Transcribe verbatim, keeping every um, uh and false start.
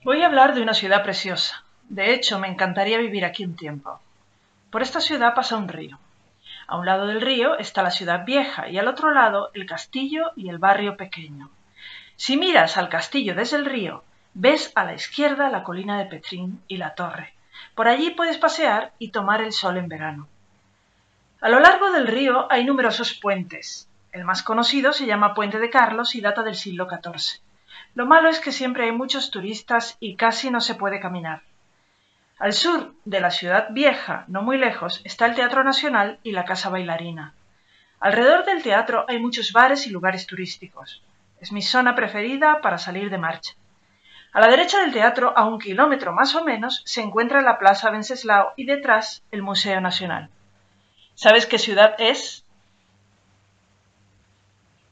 Voy a hablar de una ciudad preciosa. De hecho, me encantaría vivir aquí un tiempo. Por esta ciudad pasa un río. A un lado del río está la ciudad vieja y al otro lado el castillo y el barrio pequeño. Si miras al castillo desde el río, ves a la izquierda la colina de Petrín y la torre. Por allí puedes pasear y tomar el sol en verano. A lo largo del río hay numerosos puentes. El más conocido se llama Puente de Carlos y data del siglo catorce. Lo malo es que siempre hay muchos turistas y casi no se puede caminar. Al sur de la ciudad vieja, no muy lejos, está el Teatro Nacional y la Casa Bailarina. Alrededor del teatro hay muchos bares y lugares turísticos. Es mi zona preferida para salir de marcha. A la derecha del teatro, a un kilómetro más o menos, se encuentra la Plaza Wenceslao y detrás el Museo Nacional. ¿Sabes qué ciudad es?